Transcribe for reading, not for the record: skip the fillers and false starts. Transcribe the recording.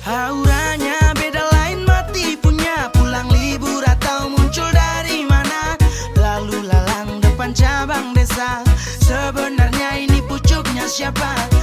Auranya beda lain mati punya, pulang libur atau muncul dari mana, lalu lalang depan cabang desa. Sebenarnya ini pucuknya siapa?